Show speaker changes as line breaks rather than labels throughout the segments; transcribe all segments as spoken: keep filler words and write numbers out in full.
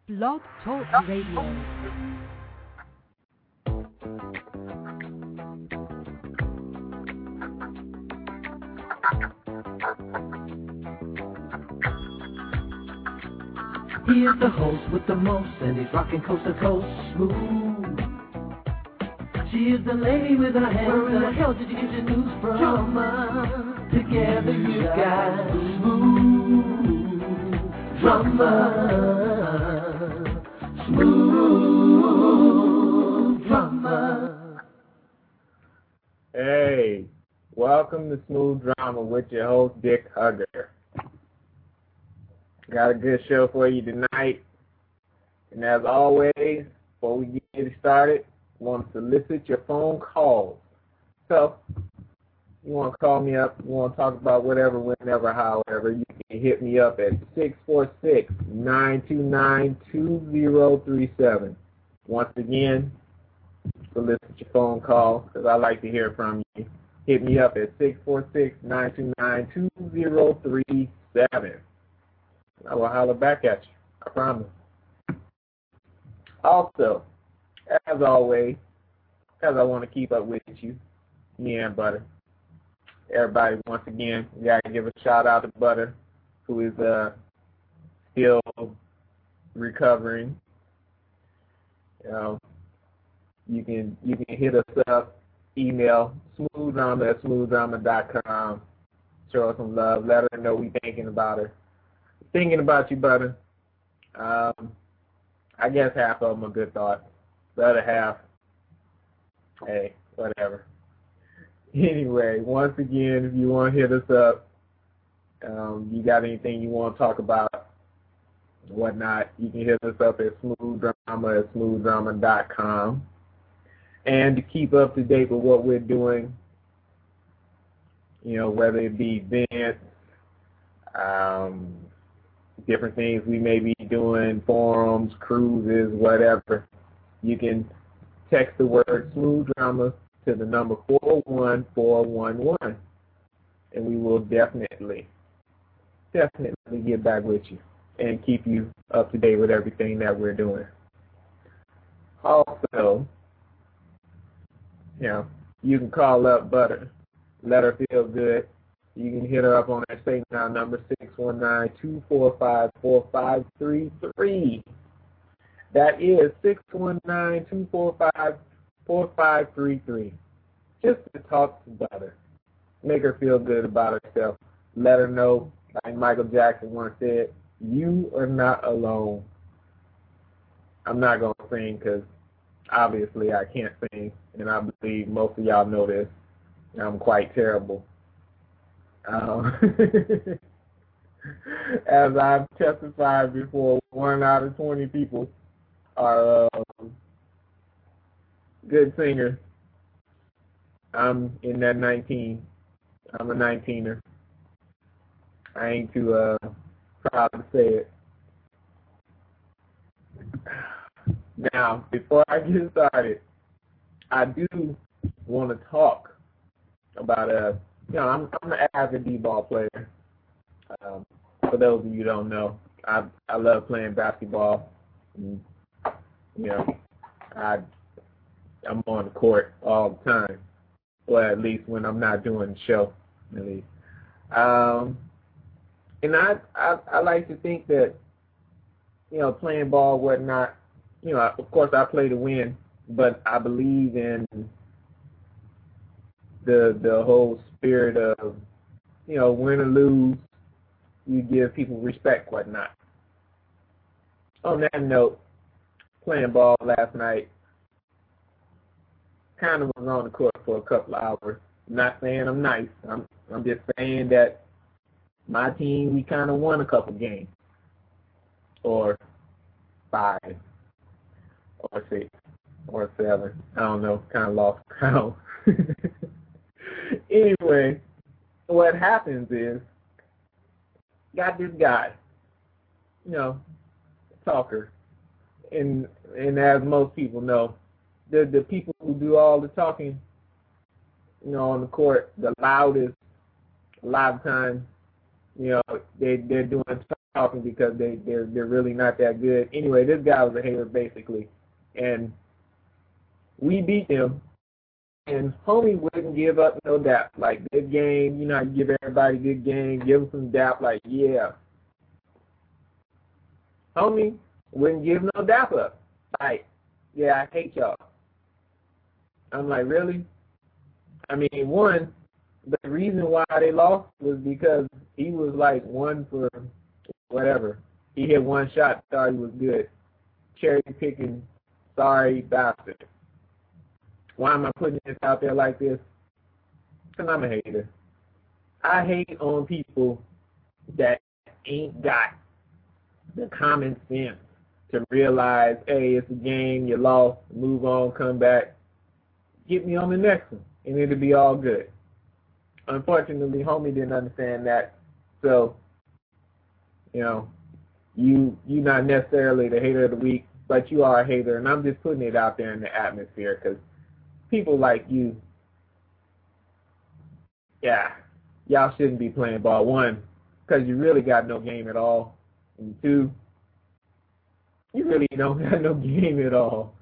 Blog Talk Radio.
He is the host with the most, and he's rocking coast to coast smooth. She is the lady with her hands. Where in the hell did you get your news from? Drama. Together you got smooth drama. Smooth drama.
Hey, welcome to Smooth Drama with your host, Dick Hugger. Got a good show for you tonight. And as always, before we get started, I want to solicit your phone calls. So, you want to call me up, you want to talk about whatever, whenever, however, you can hit me up at six four six, nine two nine, two zero three seven. Once again, solicit your phone call because I like to hear from you. Hit me up at six four six, nine two nine, two zero three seven. I will holler back at you. I promise. Also, as always, because I want to keep up with you, me and Butter. Everybody, once again, we got to give a shout out to Butter, who is uh, still recovering. You know, you can you can hit us up, email smoothdrama at smoothdrama dot com. Show us some love. Let her know we thinking about her. Thinking about you, Butter. Um, I guess half of them are good thoughts. The other half, hey, whatever. Anyway, once again, if you want to hit us up, um, you got anything you want to talk about, whatnot, you can hit us up at smoothdrama at smoothdrama dot com. And to keep up to date with what we're doing, you know, whether it be events, um, different things we may be doing, forums, cruises, whatever, you can text the word Smooth Drama to the number four one four one one, and we will definitely, definitely get back with you and keep you up to date with everything that we're doing. Also, you know, you can call up Butter, let her feel good. You can hit her up on that State Now number six one nine, two four five, four five three three. That is six one nine, two four five, four five three three. Just to talk to Butter. Make her feel good about herself. Let her know, like Michael Jackson once said, you are not alone. I'm not going to sing because obviously I can't sing, and I believe most of y'all know this. I'm quite terrible. Um, as I've testified before, one out of twenty people are uh, good singers. I'm in that nineteen. I'm a nineteener. I ain't too uh, proud to say it. Now, before I get started, I do want to talk about uh, you know, I'm, I'm an avid D-ball player. Um, for those of you who don't know, I I love playing basketball. And, you know, I I'm on the court all the time, or at least when I'm not doing the show, at least. Um, and I, I I like to think that, you know, playing ball, whatnot, you know, of course I play to win, but I believe in the the whole spirit of, you know, win or lose, you give people respect, whatnot. On that note, playing ball last night, kind of was on the court for a couple of hours. I'm not saying I'm nice. I'm I'm just saying that my team, we kind of won a couple games, or five, or six, or seven. I don't know. Kind of lost count. Anyway, what happens is, got this guy, you know, talker, and and as most people know, the the people who do all the talking, you know, on the court, the loudest, a lot of times, you know, they they're doing talking because they they're they're really not that good. Anyway, this guy was a hater basically, and we beat them. And homie wouldn't give up no dap. Like, good game, you know, I give everybody a good game, give them some dap, like, yeah. Homie wouldn't give no dap up. Like, yeah, I hate y'all. I'm like, really? I mean, one, the reason why they lost was because he was like one for whatever. He hit one shot, thought he was good. Cherry picking, sorry bastard. Why am I putting this out there like this? Because I'm a hater. I hate on people that ain't got the common sense to realize, hey, it's a game, you lost, move on, come back. Get me on the next one, and it'll be all good. Unfortunately, homie didn't understand that. So, you know, you you not necessarily the hater of the week, but you are a hater, and I'm just putting it out there in the atmosphere because people like you, yeah, y'all shouldn't be playing ball. One, because you really got no game at all. And two, you really don't have no game at all.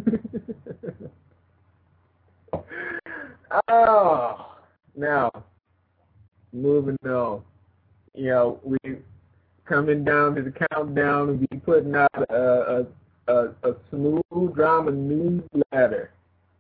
Oh, now, moving on. You know, we coming down to the countdown and be putting out a, a, a, a smooth drama newsletter.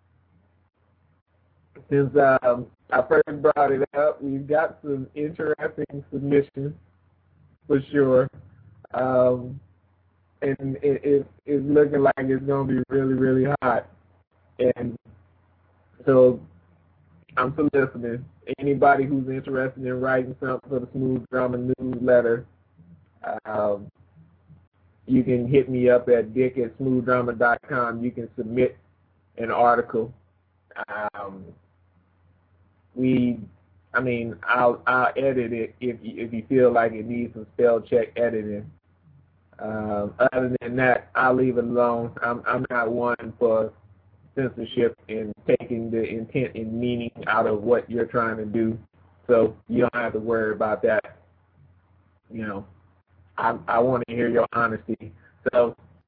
Since um, I first brought it up, we've got some interesting submissions for sure. Um, and it, it, it's looking like it's going to be really, really hot. And so I'm soliciting anybody who's interested in writing something for the Smooth Drama newsletter. Um, you can hit me up at dick at smooth drama dot com. You can submit an article. Um, we, I mean, I'll I'll edit it if you, if you feel like it needs some spell check editing. Um, other than that, I'll leave it alone. I'm I'm not one for censorship and taking the intent and meaning out of what you're trying to do, so you don't have to worry about that. You know, I I want to hear your honesty. So